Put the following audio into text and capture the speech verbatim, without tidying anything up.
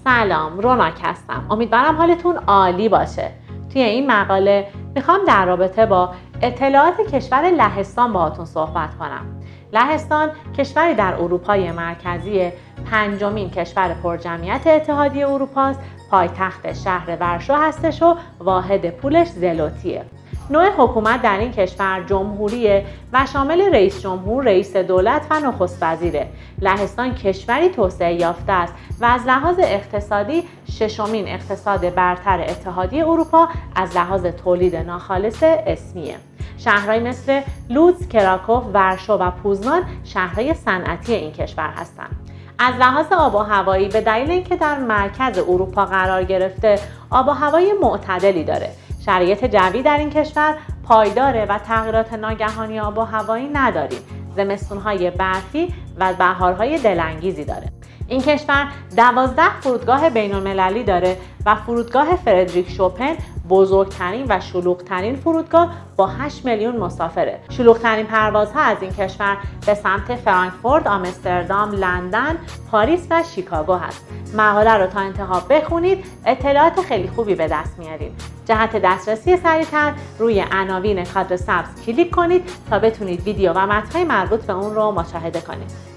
سلام، روناک هستم. امیدوارم حالتون عالی باشه. توی این مقاله میخوام در رابطه با اطلاعات کشور لهستان باهاتون صحبت کنم. لهستان کشوری در اروپای مرکزی، پنجمین کشور پرجمعیت اتحادیه اروپا است. پایتخت شهر ورشو هستش و واحد پولش زلوتیه. نوع حکومت در این کشور جمهوریه و شامل رئیس جمهور، رئیس دولت و نخست وزیره. لهستان کشوری توسعه یافته است و از لحاظ اقتصادی ششمین اقتصاد برتر اتحادیه اروپا از لحاظ تولید ناخالص اسمیه. شهرهایی مثل لودز، کراکوف، ورشو و پوزنان شهرهای صنعتی این کشور هستند. از لحاظ آب و هوایی به دلیل اینکه در مرکز اروپا قرار گرفته، آب و هوای معتدلی داره. شرایط جوی در این کشور پایداره و تغییرات ناگهانی آب و هوایی نداریم. زمستون‌های برفی و بهارهای دلانگیزی داره. این کشور دوازده فرودگاه بین‌المللی داره و فرودگاه فردریک شوپن بزرگترین و شلوغ‌ترین فرودگاه با هشت میلیون مسافره. شلوغ‌ترین پروازها از این کشور به سمت فرانکفورت، آمستردام، لندن، پاریس و شیکاگو هست. مقاله رو تا انتها بخونید، اطلاعات خیلی خوبی به دست میارید. جهت دسترسی سریع‌تر روی عناوین کادر سبز کلیک کنید تا بتونید ویدیو و متن‌های مربوط به اون رو مشاهده کنید.